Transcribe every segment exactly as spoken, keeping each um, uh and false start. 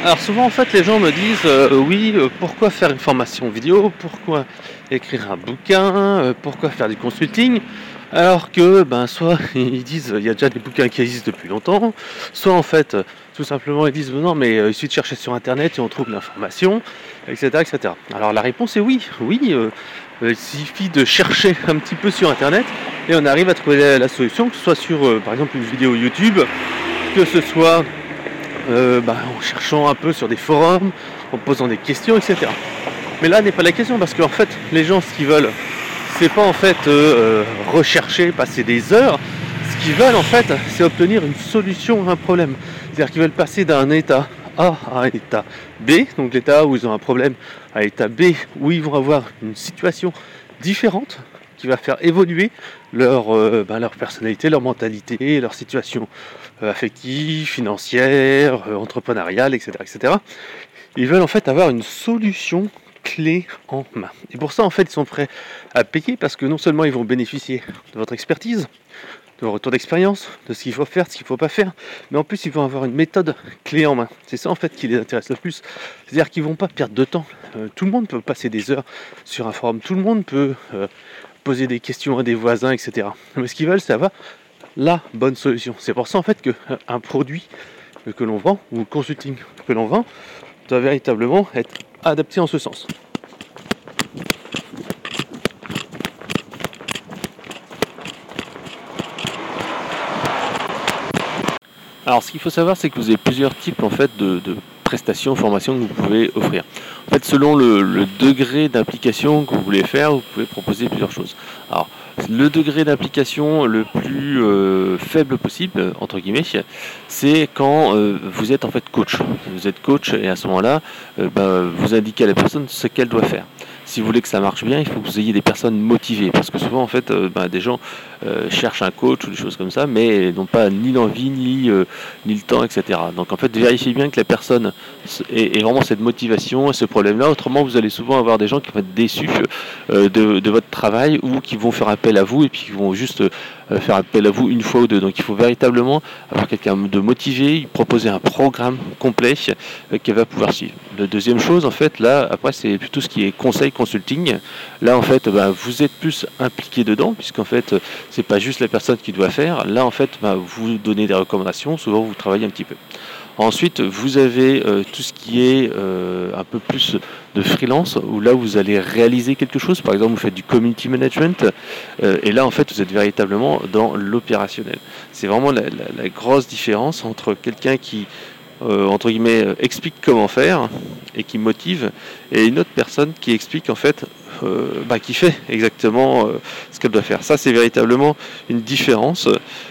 Alors souvent en fait les gens me disent euh, oui, euh, pourquoi faire une formation vidéo, pourquoi écrire un bouquin, euh, pourquoi faire du consulting, alors que ben soit ils disent il y a déjà des bouquins qui existent depuis longtemps, soit en fait euh, tout simplement ils disent non mais euh, il suffit de chercher sur internet et on trouve l'information, et cetera et cetera. Alors la réponse est oui, oui, euh, euh, il suffit de chercher un petit peu sur internet et on arrive à trouver la, la solution, que ce soit sur euh, par exemple une vidéo YouTube, que ce soit Euh, bah, en cherchant un peu sur des forums, en posant des questions, et cetera. Mais là n'est pas la question parce qu'en fait, les gens ce qu'ils veulent, c'est pas en fait euh, rechercher, passer des heures. Ce qu'ils veulent en fait, c'est obtenir une solution à un problème. C'est-à-dire qu'ils veulent passer d'un état A à un état B, donc l'état où ils ont un problème, à l'état B où ils vont avoir une situation différente qui va faire évoluer leur, euh, ben, leur personnalité, leur mentalité, leur situation euh, affective, financière, euh, entrepreneuriale, et cetera, et cetera. Ils veulent en fait avoir une solution clé en main. Et pour ça, en fait, ils sont prêts à payer parce que non seulement ils vont bénéficier de votre expertise, de votre retour d'expérience, de ce qu'il faut faire, de ce qu'il ne faut pas faire, mais en plus, ils vont avoir une méthode clé en main. C'est ça, en fait, qui les intéresse le plus. C'est-à-dire qu'ils ne vont pas perdre de temps. Euh, tout le monde peut passer des heures sur un forum. Tout le monde peut euh, poser des questions à des voisins, et cetera. Mais ce qu'ils veulent, c'est avoir la bonne solution. C'est pour ça, en fait, qu'un produit que l'on vend, ou le consulting que l'on vend, doit véritablement être adapté en ce sens. Alors ce qu'il faut savoir, c'est que vous avez plusieurs types en fait de, de prestations, formations que vous pouvez offrir. En fait, selon le, le degré d'implication que vous voulez faire, vous pouvez proposer plusieurs choses. Alors, le degré d'implication le plus euh, faible possible, entre guillemets, c'est quand euh, vous êtes en fait coach. Vous êtes coach et à ce moment-là, euh, ben, vous indiquez à la personne ce qu'elle doit faire. Si vous voulez que ça marche bien, il faut que vous ayez des personnes motivées. Parce que souvent, en fait, euh, ben, des gens euh, cherchent un coach ou des choses comme ça, mais n'ont pas ni l'envie, ni, euh, ni le temps, et cetera. Donc, en fait, vérifiez bien que la personne ait, ait vraiment cette motivation et ce problème-là. Autrement, vous allez souvent avoir des gens qui vont être déçus euh, de, de votre travail ou qui vont faire appel à vous et puis qui vont juste euh, faire appel à vous une fois ou deux. Donc, il faut véritablement avoir quelqu'un de motivé, proposer un programme complet euh, qu'elle va pouvoir suivre. La deuxième chose, en fait, là, après, c'est plutôt ce qui est conseil consulting. Là, en fait, bah, vous êtes plus impliqué dedans, puisqu'en fait, c'est pas juste la personne qui doit faire. Là, en fait, bah, vous donnez des recommandations. Souvent, vous travaillez un petit peu. Ensuite, vous avez euh, tout ce qui est euh, un peu plus de freelance, où là, vous allez réaliser quelque chose. Par exemple, vous faites du community management, euh, et là, en fait, vous êtes véritablement dans l'opérationnel. C'est vraiment la, la, la grosse différence entre quelqu'un qui Euh, entre guillemets, euh, explique comment faire et qui motive, et une autre personne qui explique en fait, euh, bah, qui fait exactement euh, ce qu'elle doit faire. Ça, c'est véritablement une différence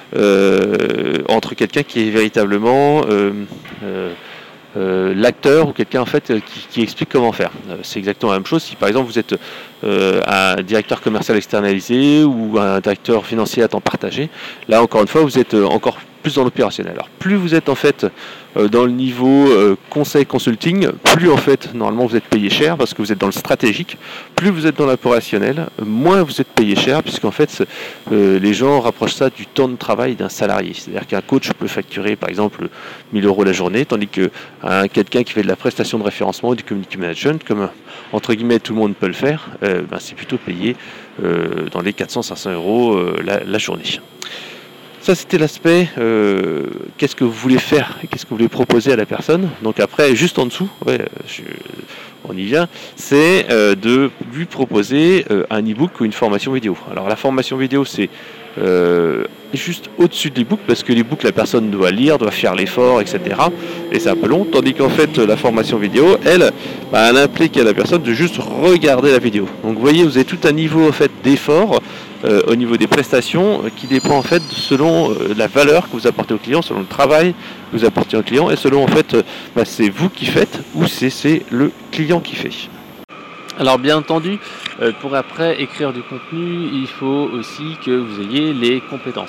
euh, entre quelqu'un qui est véritablement euh, euh, euh, l'acteur ou quelqu'un en fait qui, qui explique comment faire. Euh, c'est exactement la même chose si par exemple vous êtes euh, un directeur commercial externalisé ou un directeur financier à temps partagé. Là, encore une fois, vous êtes encore plus dans l'opérationnel. Alors plus vous êtes en fait euh, dans le niveau euh, conseil consulting, plus en fait normalement vous êtes payé cher parce que vous êtes dans le stratégique. Plus vous êtes dans l'opérationnel, moins vous êtes payé cher, puisqu'en fait euh, les gens rapprochent ça du temps de travail d'un salarié. C'est-à-dire qu'un coach peut facturer par exemple mille euros la journée, tandis que hein, quelqu'un qui fait de la prestation de référencement ou du community management, comme entre guillemets tout le monde peut le faire, euh, ben, c'est plutôt payé euh, dans les quatre cents à cinq cents euros euh, la, la journée. Ça, c'était l'aspect euh, qu'est-ce que vous voulez faire, qu'est-ce que vous voulez proposer à la personne. Donc après, juste en dessous, ouais, je, on y vient, c'est euh, de lui proposer euh, un e-book ou une formation vidéo. Alors la formation vidéo, c'est euh, juste au-dessus de l'e-book, parce que l'e-book, la personne doit lire, doit faire l'effort, et cetera. Et c'est un peu long, tandis qu'en fait, la formation vidéo, elle, bah, elle implique à la personne de juste regarder la vidéo. Donc vous voyez, vous avez tout un niveau en fait, d'effort euh, au niveau des prestations euh, qui dépend en fait selon euh, la valeur que vous apportez au client, selon le travail que vous apportez au client, et selon en fait, euh, bah, c'est vous qui faites ou c'est, c'est le client qui fait. Alors bien entendu, euh, pour après écrire du contenu, il faut aussi que vous ayez les compétences.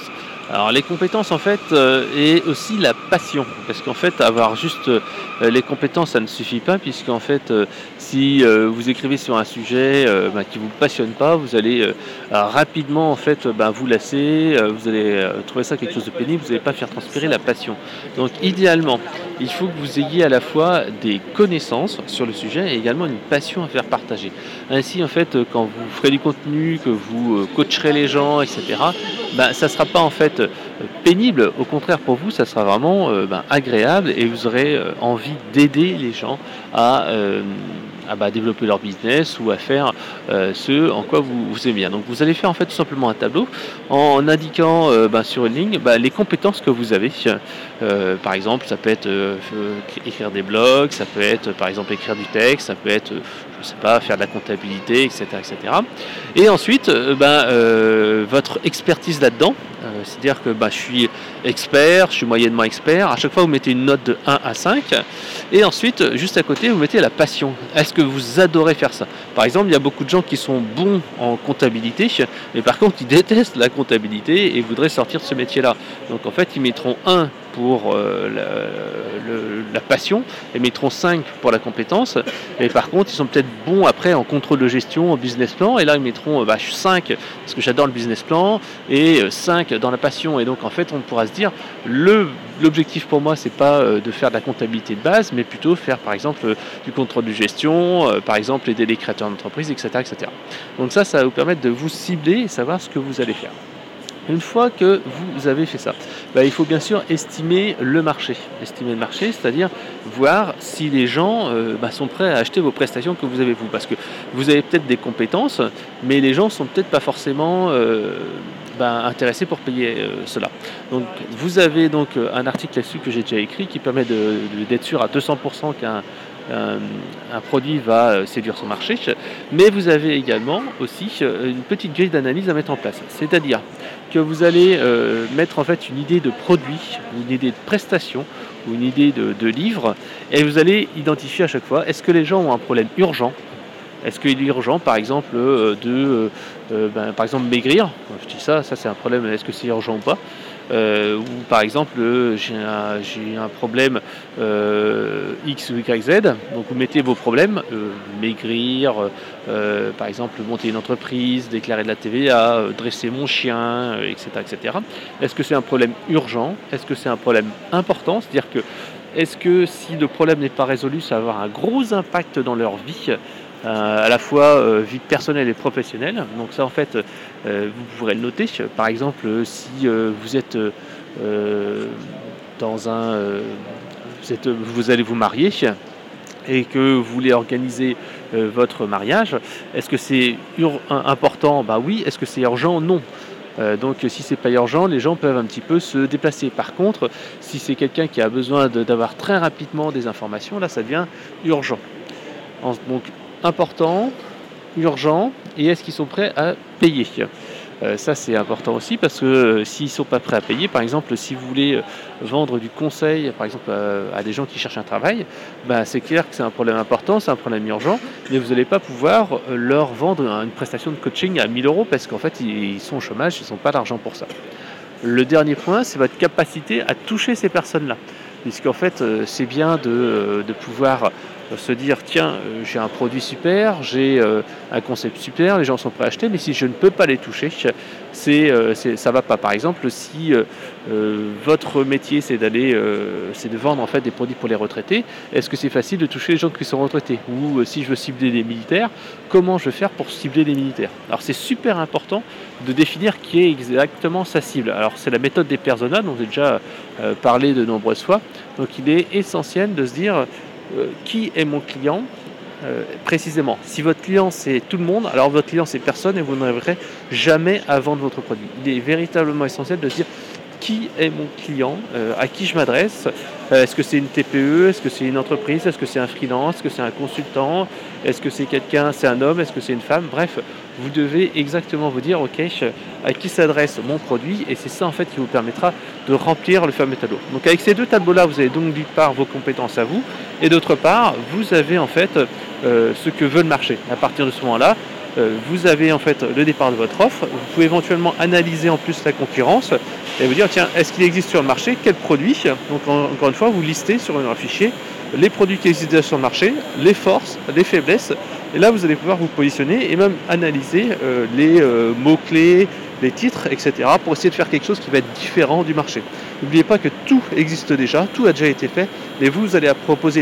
Alors les compétences en fait euh, et aussi la passion parce qu'en fait avoir juste euh, les compétences ça ne suffit pas puisqu'en fait euh, si euh, vous écrivez sur un sujet euh, bah, qui vous passionne pas vous allez euh, euh, rapidement en fait euh, bah, vous lasser, euh, vous allez euh, trouver ça quelque chose de pénible, vous n'allez pas faire transpirer la passion. Donc idéalement il faut que vous ayez à la fois des connaissances sur le sujet et également une passion à faire partager. Ainsi en fait euh, quand vous ferez du contenu, que vous euh, coacherez les gens, et cetera. Bah, ça ne sera pas en fait euh, pénible, au contraire pour vous, ça sera vraiment euh, ben, agréable et vous aurez euh, envie d'aider les gens à, euh, à bah, développer leur business ou à faire euh, ce en quoi vous, vous aimez bien. Donc vous allez faire en fait tout simplement un tableau en indiquant euh, ben, sur une ligne bah, les compétences que vous avez. Euh, par exemple, ça peut être euh, écrire des blogs, ça peut être par exemple écrire du texte, ça peut être euh, je sais pas, faire de la comptabilité, et cetera, et cetera. Et ensuite, euh, ben, euh, votre expertise là-dedans, euh, c'est-à-dire que bah, je suis expert, je suis moyennement expert. À chaque fois, vous mettez une note de un à cinq. Et ensuite, juste à côté, vous mettez la passion. Est-ce que vous adorez faire ça? Par exemple, il y a beaucoup de gens qui sont bons en comptabilité, mais par contre, ils détestent la comptabilité et voudraient sortir de ce métier-là. Donc en fait, ils mettront un pour euh, la, le, la passion et mettront cinq pour la compétence. Et par contre, ils sont peut-être bons après en contrôle de gestion, en business plan. Et là, ils mettront bah, cinq parce que j'adore le business plan et cinq dans la passion. Et donc, en fait, on pourra se dire le, l'objectif pour moi, c'est pas euh, de faire de la comptabilité de base, mais plutôt faire, par exemple, euh, du contrôle de gestion, euh, par exemple, aider les créateurs d'entreprise, et cetera, et cetera. Donc ça, ça va vous permettre de vous cibler et savoir ce que vous allez faire. Une fois que vous avez fait ça, bah, il faut bien sûr estimer le marché. Estimer le marché, c'est-à-dire voir si les gens euh, bah, sont prêts à acheter vos prestations que vous avez vous. Parce que vous avez peut-être des compétences, mais les gens ne sont peut-être pas forcément euh, bah, intéressés pour payer euh, cela. Donc vous avez donc un article là-dessus que j'ai déjà écrit qui permet de, de, d'être sûr à deux cents pour cent qu'un Un, un produit va séduire son marché, mais vous avez également aussi une petite grille d'analyse à mettre en place. C'est-à-dire que vous allez euh, mettre en fait une idée de produit, une idée de prestation ou une idée de, de livre, et vous allez identifier à chaque fois, est-ce que les gens ont un problème urgent? Est-ce qu'il est urgent, par exemple, euh, de euh, ben, par exemple maigrir? Je dis ça, ça c'est un problème, est-ce que c'est urgent ou pas? Euh, ou par exemple euh, j'ai, un, j'ai un problème euh, X ou Y Z, donc vous mettez vos problèmes, euh, maigrir, euh, par exemple monter une entreprise, déclarer de la T V A, euh, dresser mon chien, euh, et cetera, et cetera. Est-ce que c'est un problème urgent? Est-ce que c'est un problème important? C'est-à-dire que est-ce que si le problème n'est pas résolu, ça va avoir un gros impact dans leur vie? Euh, à la fois euh, vie personnelle et professionnelle. Donc ça en fait euh, vous pourrez le noter. Par exemple euh, si euh, vous êtes euh, dans un euh, vous, êtes, vous allez vous marier et que vous voulez organiser euh, votre mariage, est-ce que c'est ur- important? Bah oui. Est-ce que c'est urgent? Non. Euh, donc si c'est pas urgent, les gens peuvent un petit peu se déplacer. Par contre, si c'est quelqu'un qui a besoin de, d'avoir très rapidement des informations, là ça devient urgent. En, donc important, urgent, et est-ce qu'ils sont prêts à payer? euh, Ça c'est important aussi parce que euh, s'ils ne sont pas prêts à payer, par exemple si vous voulez euh, vendre du conseil par exemple euh, à des gens qui cherchent un travail, bah, c'est clair que c'est un problème important, c'est un problème urgent, mais vous n'allez pas pouvoir euh, leur vendre une prestation de coaching à mille euros parce qu'en fait ils, ils sont au chômage, ils n'ont pas d'argent pour ça. Le dernier point, c'est votre capacité à toucher ces personnes-là. Puisqu'en fait, euh, c'est bien de, euh, de pouvoir euh, se dire, tiens, euh, j'ai un produit super, j'ai euh, un concept super, les gens sont prêts à acheter, mais si je ne peux pas les toucher, c'est, euh, c'est, ça ne va pas. Par exemple, si euh, euh, votre métier, c'est d'aller, euh, c'est de vendre en fait des produits pour les retraités, est-ce que c'est facile de toucher les gens qui sont retraités? Ou euh, si je veux cibler des militaires, comment je vais faire pour cibler les militaires? Alors c'est super important de définir qui est exactement sa cible. Alors c'est la méthode des personas dont j'ai déjà euh, parlé de nombreuses fois. Donc il est essentiel de se dire euh, qui est mon client euh, précisément. Si votre client c'est tout le monde, alors votre client c'est personne et vous n'arriverez jamais à vendre votre produit. Il est véritablement essentiel de se dire qui est mon client, euh, à qui je m'adresse, euh, est-ce que c'est une T P E, est-ce que c'est une entreprise, est-ce que c'est un freelance, est-ce que c'est un consultant, est-ce que c'est quelqu'un, c'est un homme, est-ce que c'est une femme, bref, vous devez exactement vous dire ok, à qui s'adresse mon produit, et c'est ça en fait qui vous permettra de remplir le fameux tableau. Donc avec ces deux tableaux-là, vous avez donc d'une part vos compétences à vous, et d'autre part, vous avez en fait euh, ce que veut le marché. À partir de ce moment-là, euh, vous avez en fait le départ de votre offre. Vous pouvez éventuellement analyser en plus la concurrence et vous dire tiens, est-ce qu'il existe sur le marché quel produit. Donc en, encore une fois, vous listez sur un fichier les produits qui existent sur le marché, les forces, les faiblesses. Et là, vous allez pouvoir vous positionner et même analyser euh, les euh, mots-clés, les titres, et cetera pour essayer de faire quelque chose qui va être différent du marché. N'oubliez pas que tout existe déjà, tout a déjà été fait, mais vous, vous allez proposer